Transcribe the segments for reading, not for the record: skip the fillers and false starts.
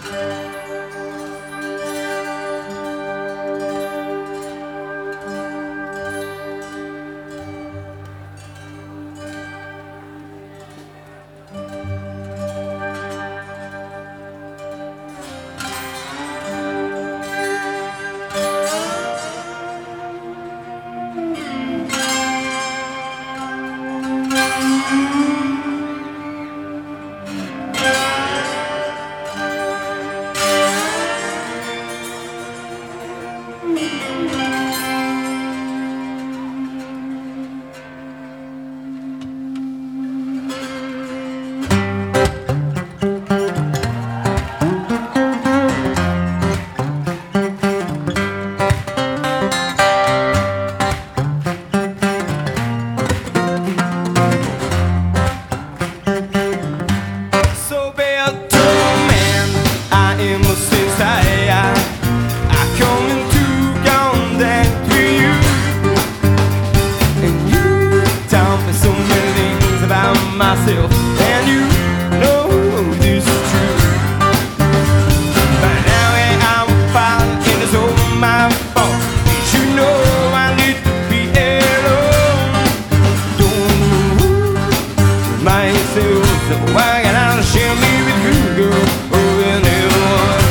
Myself, and you know this is true. But now I'm falling and it's all my fault. You know I need to be alone. Don't know myself, so why can't I share me with you, girl? Oh, and everyone.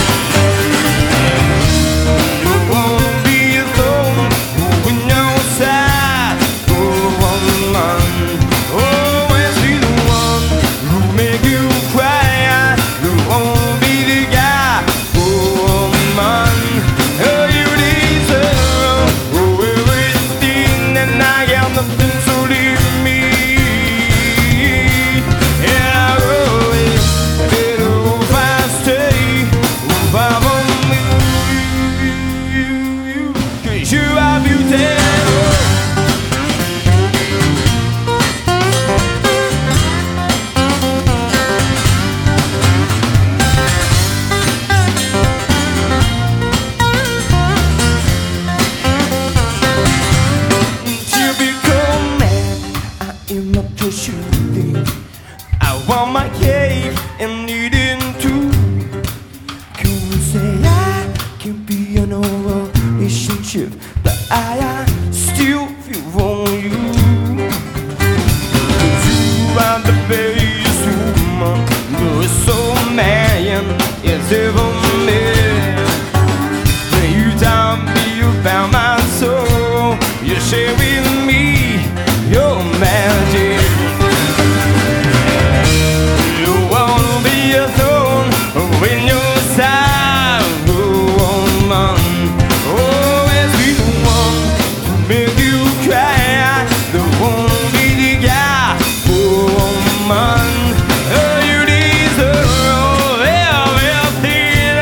Don't wanna be alone when you're sad. Oh, woman. I want my cake and needing to. Can you say I can be in a relationship, but I still feel for you. 'Cause you are the best woman, you're so man, yes, ever man. When you tell me about my soul, you share with me your magic. When you're sad, woman, always be the one to make you cry. The won't be the guy, woman. Oh, you deserve everything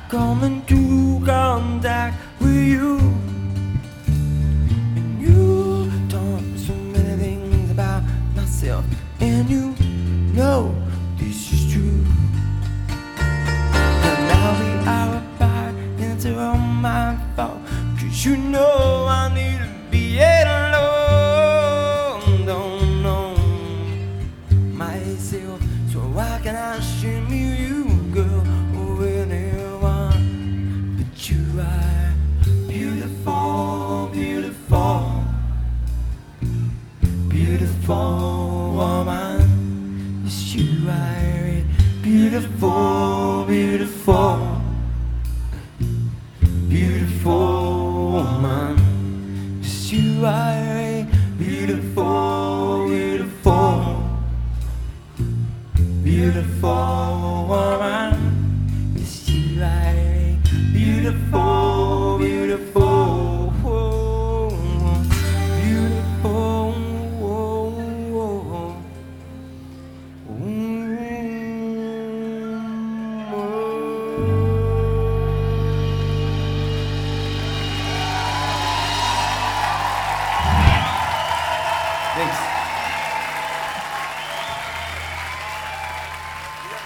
come into contact with you. And you taught me so many things about myself, and you know this is true. And now we are apart, and it's all my fault, 'cause you know I need to be alone. Don't know myself, so why can I shame you, girl, or anyone but you? Are beautiful, beautiful, beautiful woman. It's you are beautiful, beautiful, beautiful woman. It's you are